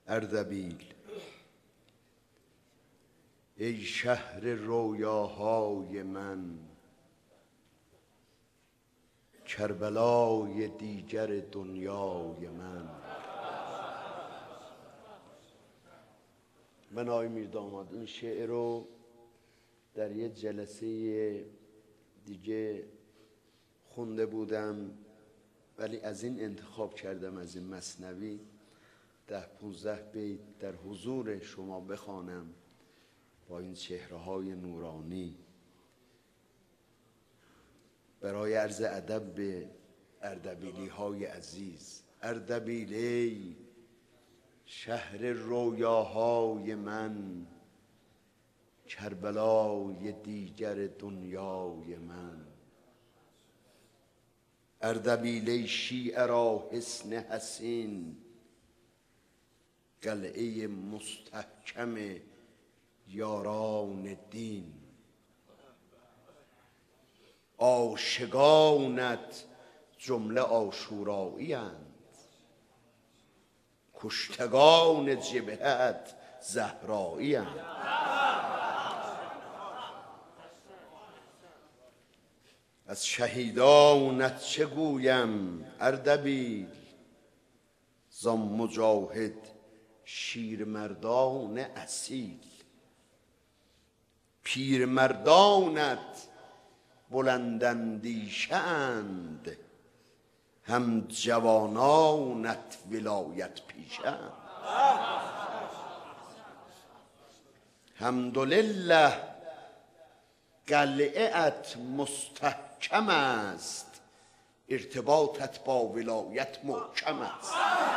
اردبیل ای شهر رویاهای من، کربلای دیگر دنیای من. من آقای میرداماد این شعر رو در یه جلسه دیگه خونده بودم، ولی از این انتخاب کردم، از این مثنوی 10-15 بیت در حضور شما بخوانم با این چهره‌های نورانی برای عرض ادب به اردبیلی‌های عزیز. اردبیل ای شهر رویاهای من، کربلای دیگر دنیای من. اردبیل ای شیعه را حصن حصین، قلعه مستحکم یاران دین. عاشقانت جمله عاشورایی اند، کشتگان جبهت زهرایی اند. از شهیدانت چه گویم اردبیل، زان مجاهد شیرمردان اصیل. پیرمردانت بلنداندیشه اند، هم جوانانت ولایت پیشه اند. حمدلله قلعه‌ات مستحکم است، ارتباطت با ولایت محکم است.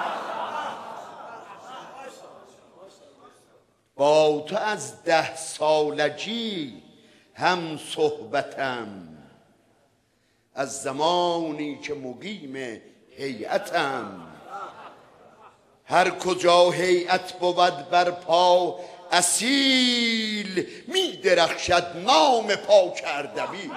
با تو از 10 سالگی هم صحبتم، از زمانی که مقیم هیئتم. هر کجا هیئت بود بر پا اصیل، می درخشد نام پاک اردبیل.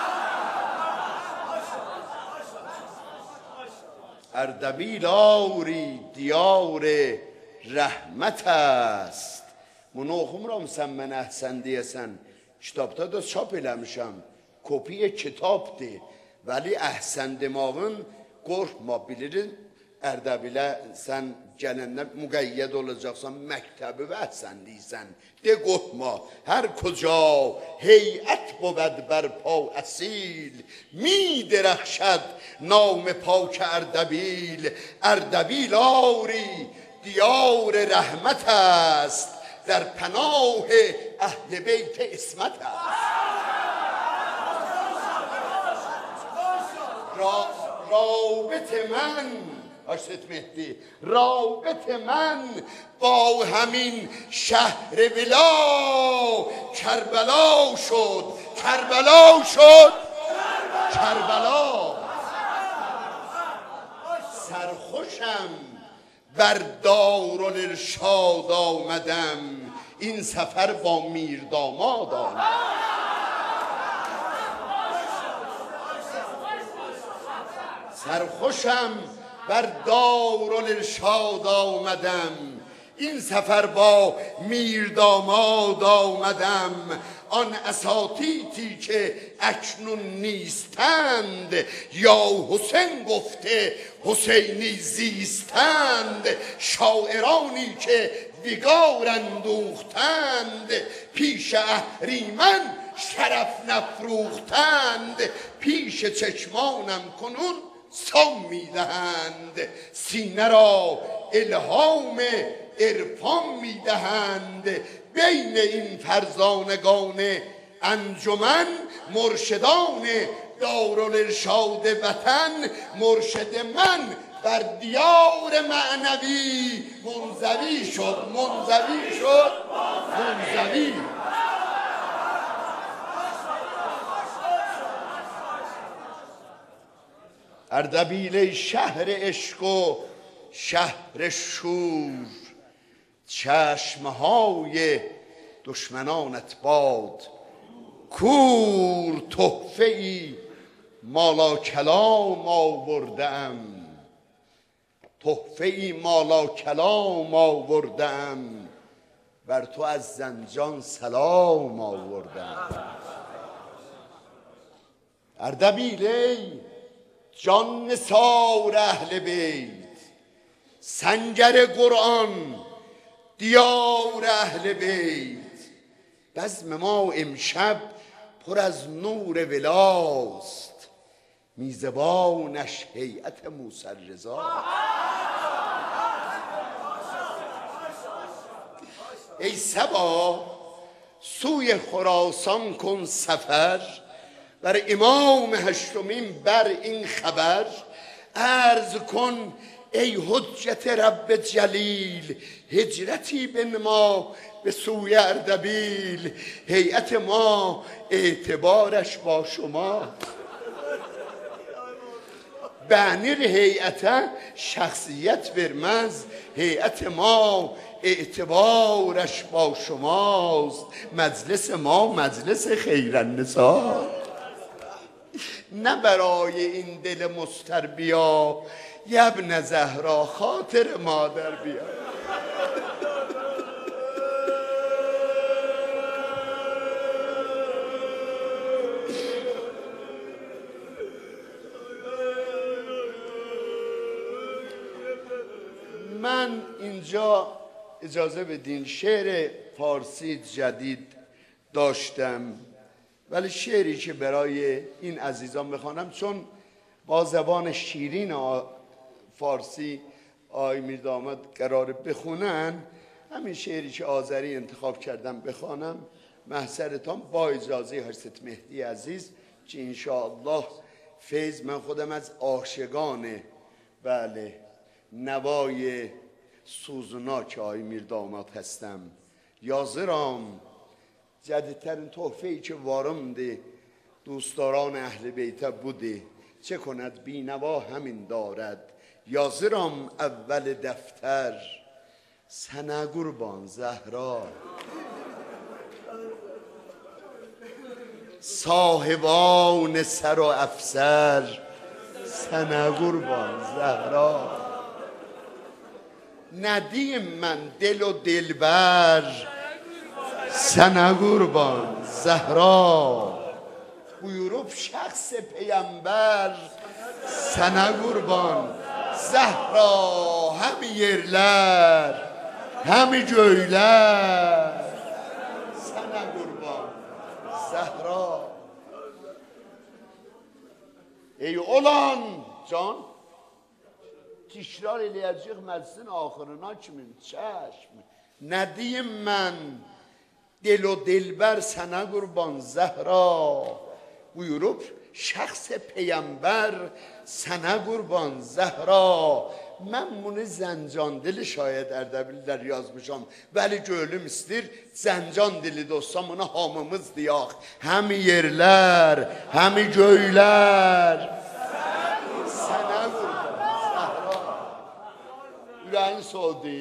اردبیل آری دیار رحمت است. منوخم را مسمن احسندی اصن کتاب تا دست چاپ eləmişəm، کپی کتاب دی، ولی احسن demağın qorxma, bilirin Ərdəbilə sən gələndə müqəyyəd olacaqsan, məktəbi və əhsənliysən, de qorxma. Hər koca heyət بود بر پا اصیل، می درخشد نام پاک اردبیل. اردبیل آری دیار رحمت است، در پناه اهل بیت اسمت است. رابط من آشت مهدی، رابط من با همین شهر ولا کربلا شد، کربلا شد، کربلا. سرخوشم بر دارالارشاد آمدم، این سفر با میرداماد آمدم. سرخوشم بر دارالارشاد آمدم، این سفر با میرداماد آمدم. آن اساتیدی که اکنون نیستند، یا حسین گفته حسینی زیستند. شاعرانی که ویگار اندوختند، پیش اهریمن شرف نفروختند. پیش چشمانم کنون سام میدهند، سینه را الهام عرفان میدهند. بین این فرزانگان انجمن، مرشدان دارالارشاد وطن، مرشد من بر دیار معنوی منزوی شد، منزوی شد، منزوی. اردبیل شهر عشق و شهر شور، چشمهای دشمنانت باد کور. تحفه ای مالا کلام آوردم، تحفه ای مالا کلام آوردم، بر تو از زنجان سلام آوردم. اردبیل ای جان نثار اهل بیت، سنگر قرآن دیار اهل بیت. بزم ما امشب پر از نور ولاست، میزبانش هیئت موسی رضا. ای صبا سوی خراسان کن سفر، بر امام هشتمین بر این خبر. عرض کن ای حجت رب جلیل، هجرتی بنما به سوی اردبیل. هیئت ما اعتبارش با شما، بعنیر هیئت شخصیت برمز. هیئت ما اعتبارش با شماست، مجلس ما مجلس خیرالنسا. نه برای این دل مستر بیا، یبن زهرا خاطر مادر بیا. من اینجا اجازه بدین شعر فارسی جدید داشتم، ولی شعری که برای این عزیزان بخوانم، چون با زبان شیرین فارسی آقای میرداماد قرار بخونن، همین شعری که آذری انتخاب کردم بخوانم محضرتان با اجازه حضرت مهدی عزیز که انشاءالله فیض. من خودم از عاشقان بله نوای سوزناک آقای میرداماد هستم. یازرام جدیدترین تحفه‌ای که وارمده دوستداران اهل بیت بوده، چه کند بینوا همین دارد. یازرام اول دفتر سنه قربان زهرا، صاحبان سر و افسر سنه قربان زهرا. ندیم من دل و دلبر سنه قربان زهرا. buyurup şahs peygamber sana kurban Zehra. Hem yerler hem göyler sana kurban Zehra. Ey olan can تکرار eləyəcək məclisin axırına kimi çəşm. Nə deyim mən del o dilbər sənə qurban Zəhra. Buyurub şəxs peygəmbər sənə qurban Zəhra. Mən bunu Zəncan dili şayət Ərdəbillər yazmışam. Vəli gölüm istir Zəncan dili dostam, ona hamımız deyək. Həmi yerlər, həmi göylər sənə qurban Zəhra. Ürəyin soldu.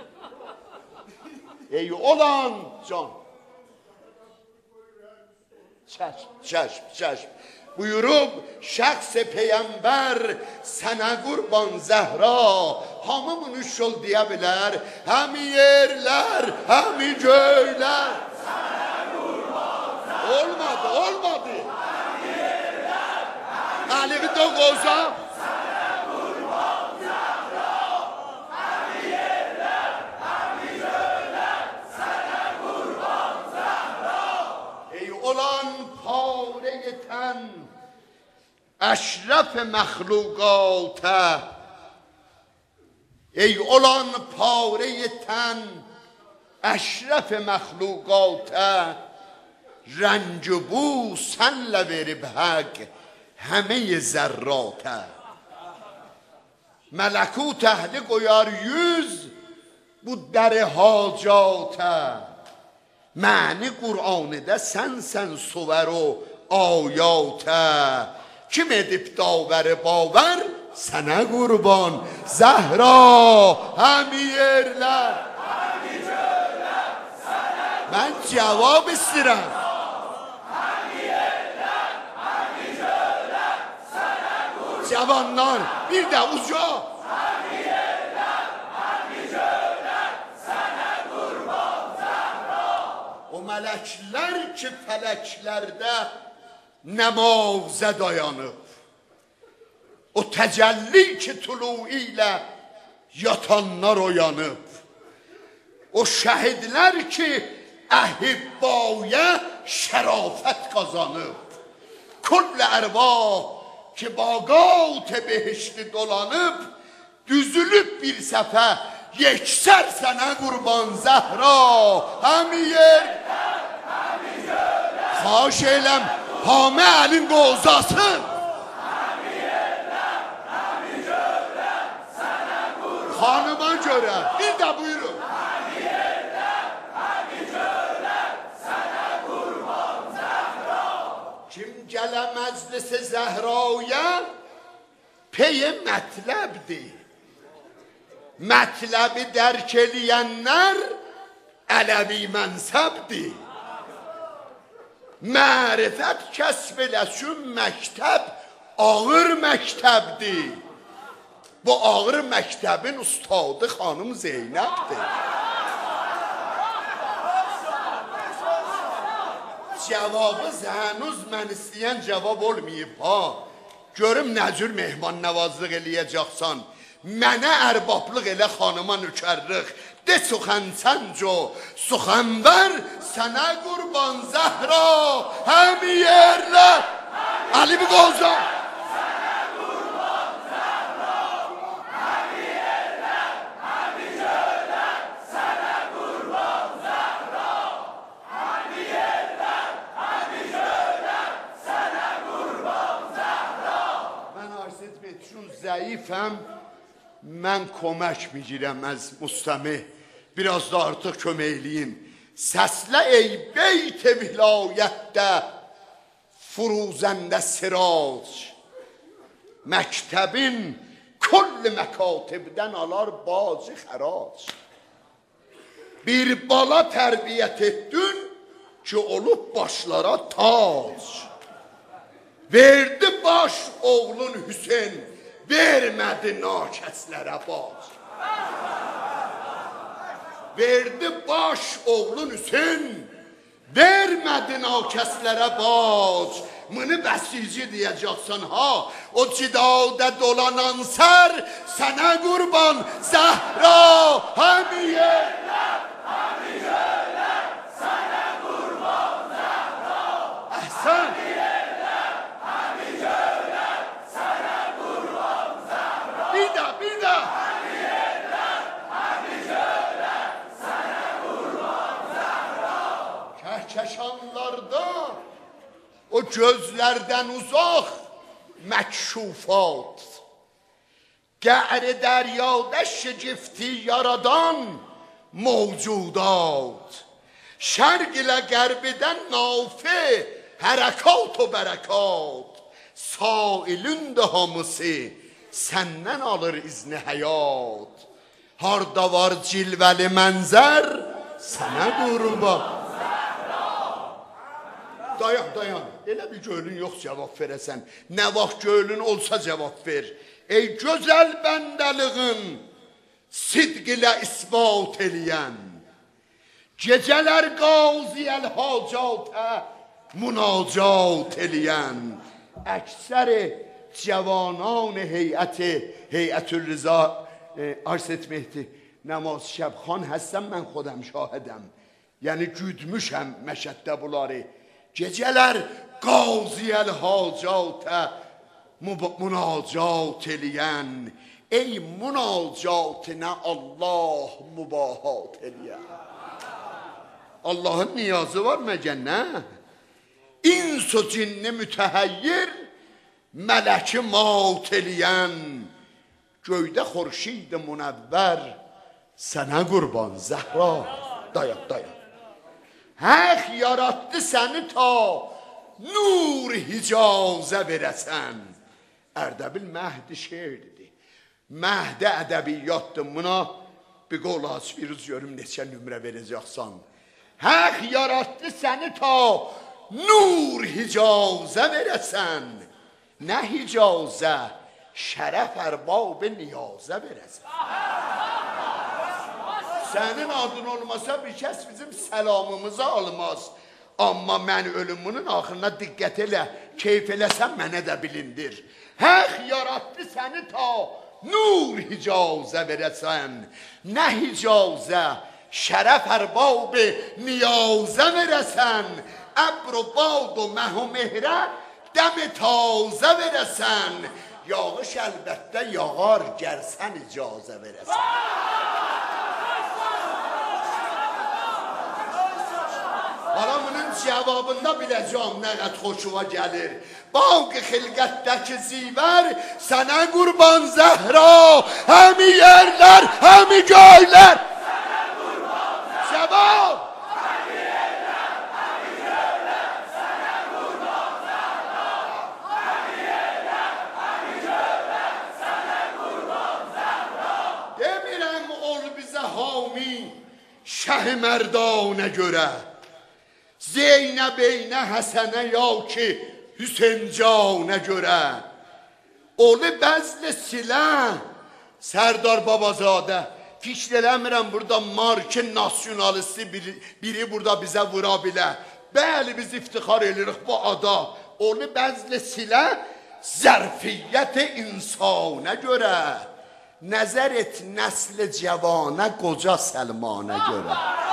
Ey olan can. Çeşm, çeşm. Buyurub şəxs peygəmbər sənə qurban Zəhra. Hamı bunu şol deyə bilər. Həmi yerlər, həmi göylər sənə qurban Zəhra. Olmadı, olmadı. Həmi yerlər, Əlivi Doğuza sənə qurban Zəhra. Həmi yerlər, həmi göylər sənə qurban Zəhra. Ey olan pare tən əşrəf məxluqata. Ey olan pare tən əşrəf məxluqata. رنج بو سن verib haq همه ذرata. ملکوت اهل qoyar yüz bu در حاجاته. معنی قرآنده سن صور و آیاته. kim edip daver باور سنه قربان زهرا. همی yerler همی göyler سنه. من cevap istedim. همی yerler همی göyler سنه قربان. Cavanlar bir de uca. همی yerler Melekler ki feleklerde nemaza dayanıp, o təcelli ki tulu ile yatanlar uyanıp, o şehidler ki ehibbaya şerafet kazanıp, kull ervah ki bagat behişti dolanıp, düzülüp bir sefer yekser sana kurban Zehra. Hemi yer xahiş eylem hamı elin qozasın. Hanıma göre bir de buyurun. Kim gələ məclisi Zehra'ya peyi mətləbdir. Mətləbi dərk eləyənlər ələvi mənsəbdir. Mərifət kəsb eləsin məktəb ağır məktəbdir. Bu ağır məktəbin ustadı xanım Zeynəbdir. Cevabı henüz mən istəyən cevap olmayıb ha. Görüm nə cür mehman nəvazlıq eləyəcəksən. Mənə ərbablıq elə xanıma nökərlik. De suxən sənco, suxən ver sənə qurban Zəhra. Həmi yerlər Ali bir qoza. Zayıfım, mən kömək bilirəm az Mustami. Biraz da artıq köməkliyin. Səslə ey beyt-i vilayətdə furuzəndə sirac. Məktəbin kulli məkatibdən alar bazı xərac. Bir bala tərbiyyət etdin ki olub başlara tac. Verdi baş oğlun Hüseyin, vermədi nakəslərə bac. Verdi baş oğlun Hüseyin, vermədi nakəslərə bac. Mını bəsici deyəcəksən ha, o cidadə dolanan sər, sənə qurban Zəhra. Həmi yerlər, həmi yerlər, sənə qurban Zəhra. Əhsən. Bir de. Kəhkəşanlarda o gözlerden uzak məkşufat, qə'ri dəryada şigifti yaradan mevcudat, şərq ilə qərbidən nafi hərəkat o bərəkat, sailün də hamısı səndən alır izni həyat. Harda var cilvəli mənzər, sənə qurban. Dayan. Elə bir gölün yox cavab verəsən. Nə vaxt gölün olsa cavab ver. Ey gözəl bəndəliğin, sidq ilə isbat eləyən, gecələr qaziyəl hacatə münacat eləyən, əksəri cavanان هیئت‌الرضا عرض etməkdir. Namaz şəbxan həssəm mən xodəm şahidəm. Yəni güdmüşəm məşəddə bunları. Gecələr qaziyəl hacatə münacat eləyən, ey münacatına Allah mübahat eləyən. Allahın niyazı var məgə nə? İns o cinni mütəhəyyir, mələki maut eləyən, göydə xurşid münəvvər, sənə qurban Zəhra. Dayan. Həq yaratdı səni ta nur hicazə verəsən. Ərdəbil Məhdi şeirdir. Məhdi ədəbiyyatdır. Buna bir qol açırız, görüm neçə nümrə verəcəksən. Həq yaratdı səni ta nur hicazə verəsən. Nə hicazə, şərəf ərbab niyazə verəsən. Sənin adın olmasa bir kəs bizim səlamımızı almaz. Amma mən ölümünün axırına diqqət elə, keyf eləsən mənə də bilindir. Həq yaratdı səni ta nur hicazə verəsən. Nə hicazə, şərəf ərbab niyazə verəsən. Əbr و باد و مه و مهرə dəm tazə verəsən. Yağış əlbəttə yağar gər sən icazə verəsən. Hala bunun cevabında biləcəm nə qət xoşuma gəlir. Bağ-ı xilqətdəki zivər sənə qurban Zəhra. Həmi yerlər, həmi göylər sənə qurban Zəhra. Həmi yerlər, həmi göylər sənə qurban Zəhra. Həmi yerlər, həmi göylər sənə qurban Zəhra. Demirəm ol bizə hami şəh-i mərdanə görə. Zeynəb-eynə Həsənə ya ki Hüseyn canə görə. Onu bəzlə silə Sərdar Babazadə. Fikr eləmirəm burada marki nasyonalisti biri burada bizə vura bilə. Bəli biz iftixar edirik bu ada. Onu bəzlə silə zərfiyyət-i insana görə. Nəzər et nəsl cəvanə qoca Səlmanə görə.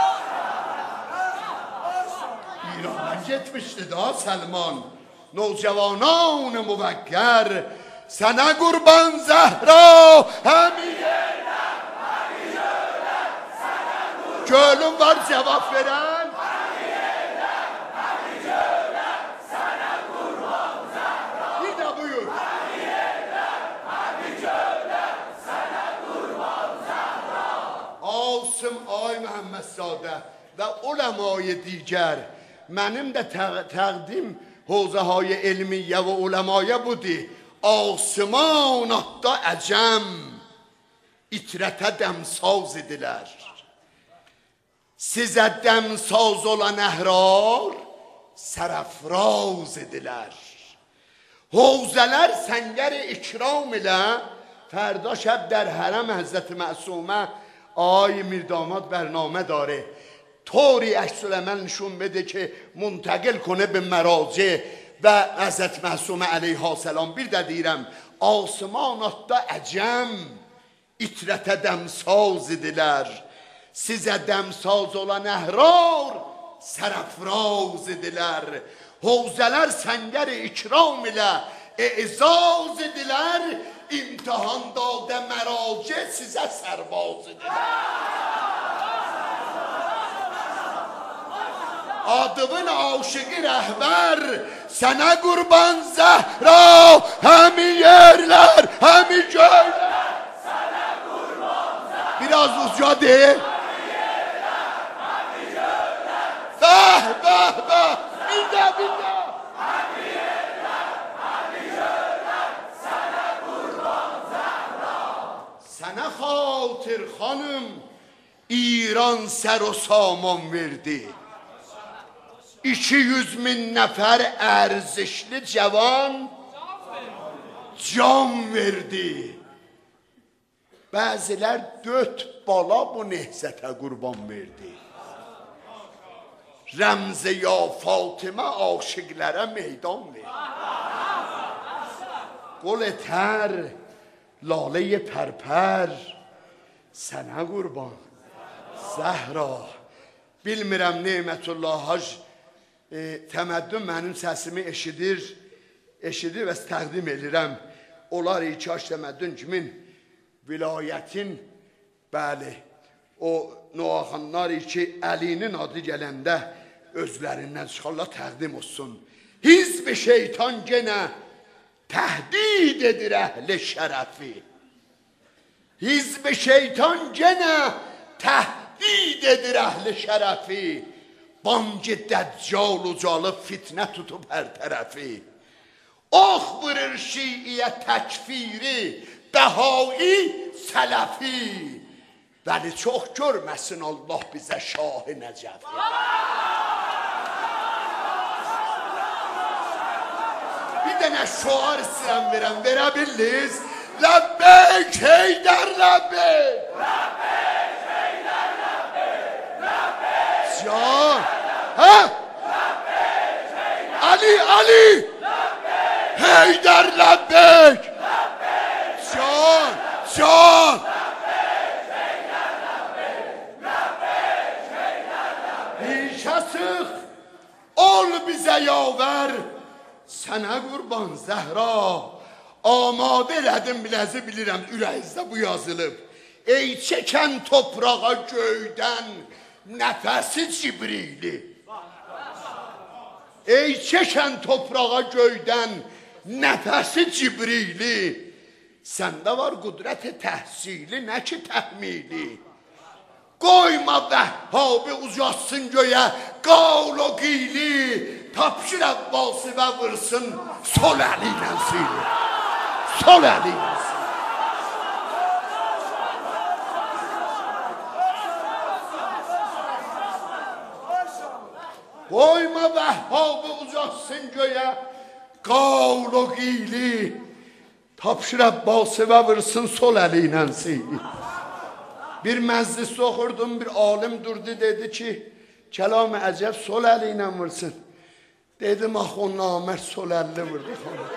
İran'a getmişti daha Selman. Navcavanان müvekker sana kurban Zehra. Hemi yerler, hemi göyler sana kurban. Gölüm var cevap veren. Hemi yerler, hemi göyler sana kurban Zehra. Bir de buyur. Hemi yerler, hemi göyler sana kurban Zehra. Asım Ay Məhəmməd Sadə ve ulemayı diğer. Mənim də təqdim Hovzəhayı elmiyyə və uləmaya budur. Asımanatda əcəm itrətə dəmsaz idilər. Sizə dəmsaz olan əhrar sərəfraz idilər. Hovzələr səngər-i ikram ilə fərda şəb در حرم Həzrət Məsumə ay mirdamad برنامه داره. طوری عکس‌العمل نشون بده که منتقل کنه به مراجع و حضرت معصومه علیها السلام. Bir də deyirəm asmanatda əcəm itrətə dəmsaz idilər. Sizə dəmsaz olan əhrar sərəfraz idilər. Hovzələr səngər-i ikram ilə e'zaz idilər. İmtihanda da məraciع sizə sərbaz idilər. Adımın aşıqı rəhbər sənə qurban Zəhra. Həmi yerlər, həmi göylər sənə qurban Zəhra. Biraz uzca de. Həmi yerlər, həmi göylər bəh, bəh, bəh. Bir də, bir də. Həmi yerlər, həmi göylər sənə qurban Zəhra. Sənə xatir xanım İran sər o saman verdi. 200.000 nəfər ərzişli cavan can verdi. Bəzilər 4 bala bu nehzətə qurban verdi. Rəmzi ya Fatimə aşıqlərə meydan verdi. Qol etər, lalə-i pərpər sənə qurban Zəhra. Bilmirəm Nemətullah Hacı təməddün mənim səsimi eşidir və təqdim edirəm. Onlar İkaş təməddün kimin vilayətin, bəli, o noaxanlar ki, Əlinin adı gələndə özlərindən çıxarlar təqdim olsun. Hizb-i şeytan genə təhdid edir əhli şərəfi. Hizb-i şeytan genə təhdid edir əhli şərəfi. Bangi dəccal ucalı fitnə tutub hər tərəfi. Ox vurur şiiyə təkfiri, bəhai sələfi. Vəli çox görməsin Allah bizə şahı Nəcəfi. Bir dənə şuar istəyirəm verəm, verə bildiniz. Ləbbeyk Heydər ləbbeyk. Ləbbeyk Heydər ləbbeyk. جان ها علی حیدر لبک جان بیشسخ ol bize yaver sənə qurban Zəhra amade elədim biləzi bilirəm ürəyinizdə bu yazılıb ey çəkən toprağa göydən nəfəsi Cibrili ey çəkən toprağa göydən nəfəsi Cibrili səndə var qudrət təhsili nə ki təhmili qoyma Vəhhabi uzatsın göyə qavl o qili tapşır Əbbasi və vırsın sol əli ilə sili sol əli ilə sili qoyma Vəhhabi uzatsın göyə qavl o qili tapşır Əbbasi və vırsın sol əli ilə sili bir məclisdə oxurdum, bir alim durdu, dedi ki, kəlam-ı əcəb sol əli ilə vursun. Dedim, axı o namərd sol əlli vurdu.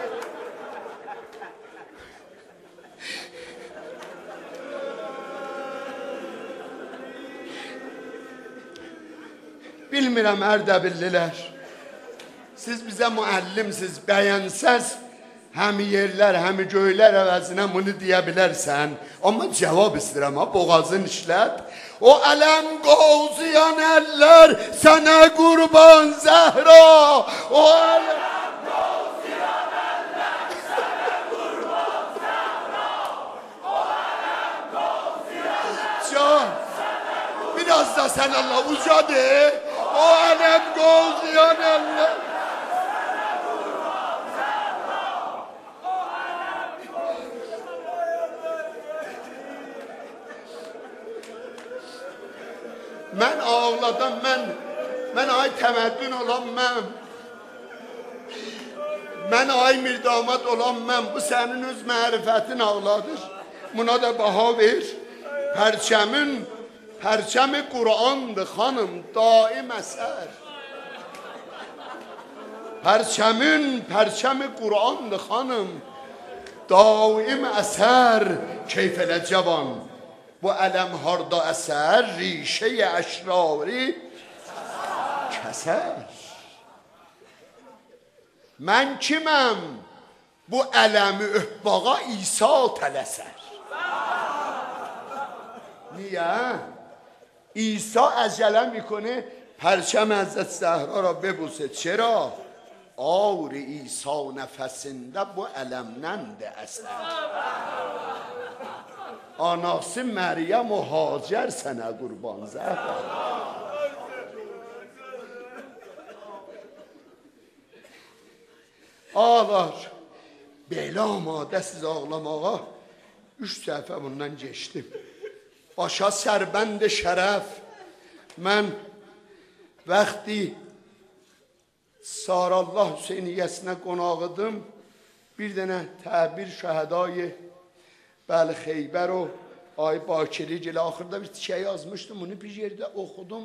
Bilmirəm, ərdəbillilər, siz bizə müəllimsiz, bəyənsəz, həmi yerlər, həmi göylər əvəzinə bunu deyə bilərsən. Amma cavab istəyirəm, boğazın işlət. O ələm qoziyan əllər sənə qurban Zəhra. O ələm qoziyan əllər sənə qurban Zəhra. O ələm qoziyan əllər sənə qurban. Biraz da sən Allah ucadı. O ələm qoziyan əllər. Mən ağladım, mən ay təməddün olan mən. Mən ay mirdamad olan mən. Bu sənin öz mərifətin ağladır. Buna da baha ver. Pərçəmi Qur'andır xanım, daim əsər. Pərçəmi Qur'andır xanım, daim əsər. Keyf elə cavan. Bu ələm harda əsər, rişə-i əşrari kəsər. Mən kiməm? Bu ələmi öhbağa İsa tələsər. Niyə? İsa əcələ میکنه پرچم حضرت زهرا را ببوسه. چرا؟ آور عیسی نفسinde bu ələmnəndə əsər. Anası Məryəm o Hacər sənə qurban Zəhra. Ağlar, belə amadəsiz ağlamağa 3 səhifə bundan geçdim. Başa sərbənd şərəf. Mən vaxtı Sarallah Hüseyniyyəsinə qonağıdım. Bir dənə təbir şəhədayı Bəli Xeybər o Ay Bakiri gələ axırda bir şey yazmışdım. Bunu bir yerdə oxudum.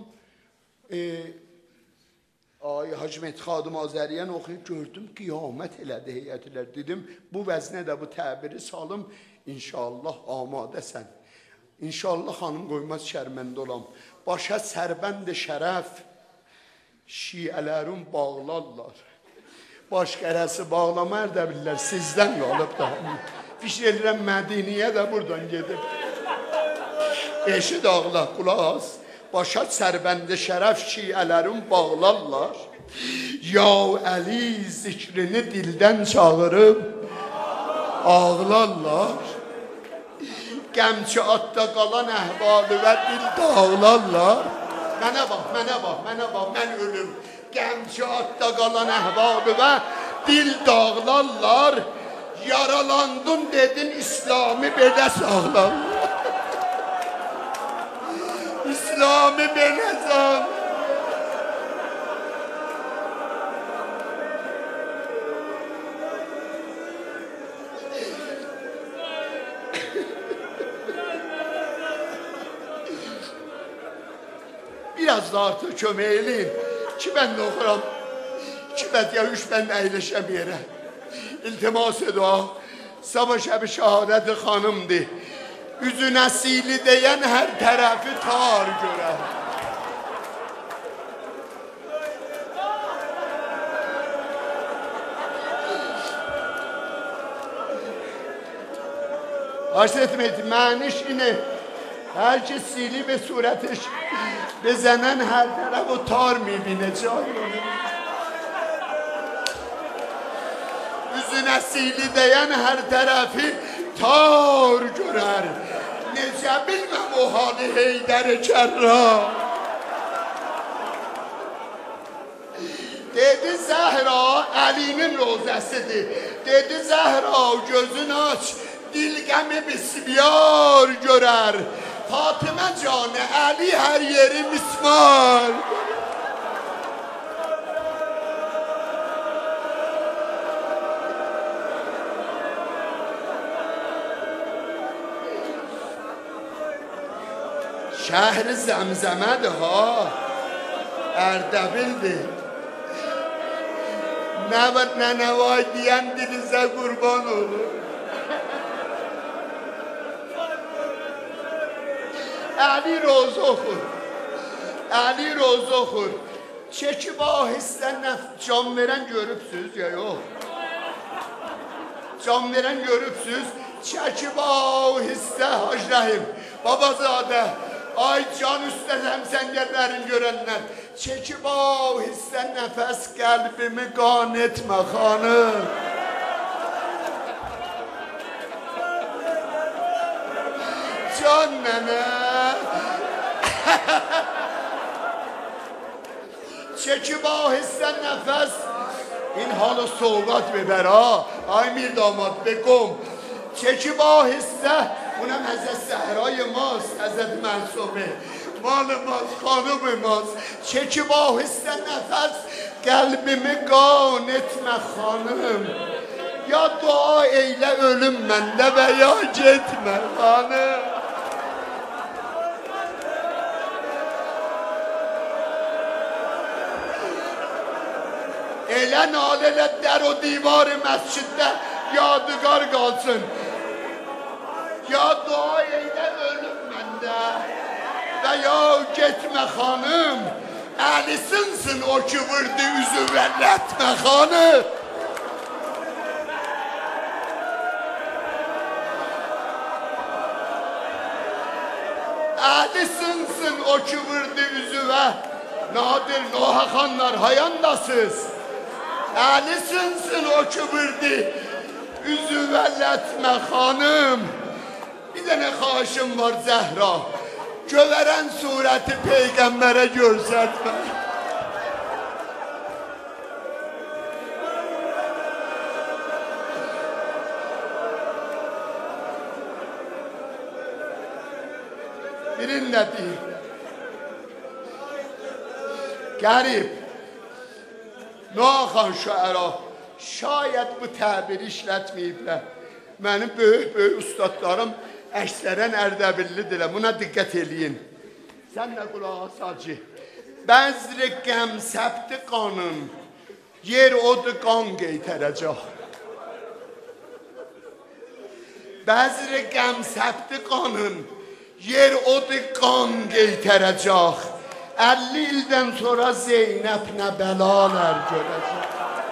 Ay Hacı Mehdi Azəriyən oxuyub gördüm qiyamət elədi heyətlər. Dedim bu vəznə də bu təbiri salım. İnşallah amadəsən. İnşallah xanım qoymaz şərməndə olam. Başa sərbənd şərəf şiələrin bağlarlar. Başqərəsi bağlamar da bilirlər. Sizdən qalıb da. Fikir edirəm Mədiniyə də buradan gedib. Eşid ağla, qulaq as. Başa sərbəndə şərəf şiələrin bağlarlar. Ya Əli zikrini dildən çağırıb ağlarlar. Qəmçi atda qalan əhvalı və dil dağlarlar. Mənə bax, mən ölüm. Qəmçi atda qalan əhvalı və dil dağlarlar. Yaralandın dedin İslami belə sağlam. İslami belə sağlam. biraz da artıq kömək eləyin. 2 bənd oxuram. 2 bənd ya 3 bənd əyləşəm yerə. İltimas dua. Sabah şəbi şəhadət xanımdır. Üzü nəsili deyən hər tərəfi tar görər. Arz etmedi, mعنیش اینه هر که سیلی به صورتش بزنن هر طرف و تار میبینه. Üzüne sili değen her tarafı tar görer. Nece bilmem o hali Heydər Cerrah. Dedi Zəhra Əlinin rozəsidir. Dedi Zəhra gözünü aç, dilgəmi bismiyar görer. Fatıma canı Əli her yeri mismar. شهر زمزمه ها اردبیلdir. Ne nevay diyen dilize kurban olur. Ali roz okur. Ali roz okur. Çekip ahisten can veren görüpsüz ya yok. Can veren görüpsüz. Çekip ahiste Hacı Rahim. Babazade. Ay can üstesem səngerlərin görənlər. Çekib ahisten nefes kalbimi qan etme xanım. Can nene. Çekib ahisten nefes. این حالو صحبت ببر ها. ay میر داماد بگم. چکib ahiste. اونم حضرت زهرای ماست، حضرت منصوبه مال ماست، خانم ماست. چکib ahiste nefes kalbimi qan etme xanım. Ya dua eyle ölüm məndə və ya getmə xanım. Elə nalələ der o divarı məsciddə yadigar qalsın. Ya dua eyle ölüm məndə və ya getmə xanım. Əlisinsin o ki vurdu üzü vəllətmə xanım. Əlisinsin o ki vurdu üzü və Nadir Nohaxanlar hayandasız. Əlisinsin o ki vurdu üzü vəllətmə xanım. Bir tane xahişim var Zəhra. Göveren sureti peygambere gösterme. Birinde değil. Garip. Noxan şaira. Şayet bu təbiri işlətməyiblər. Mənim böyük ustadlarım əksərən Ərdəbillidirlər. Buna diqqət eləyin. Sən nə qulaq as hacı? Bəzri qəm səbti qanın, yer odu qan qeytərəcək. Bəzri qəm səbti qanın, yer odu qan qeytərəcək. 50 ildən sonra Zeynəb nə bəlalar görəcək.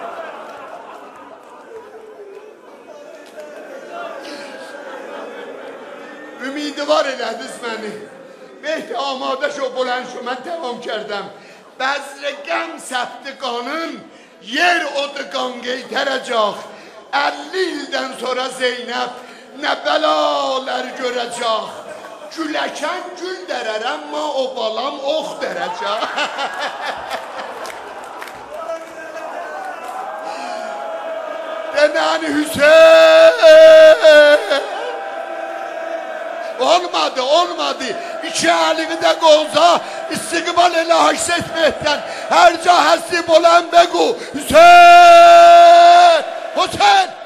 Ümidvar elədiniz məni. Mehdi amadə şo bülend şo mən devam kردم. Bəzr qəm səbti qanın, yer odu qan qeytərəcək. 50 ildən sonra Zeynəb nə bəlalar görəcək. Güləkən gül dərər, amma o balam ox dərəcək. Denəni Hüseyin. Olmadı. İki elini de kolza, istikbal ile haşsetmekten her cahesi bulan begu. Hüseyin!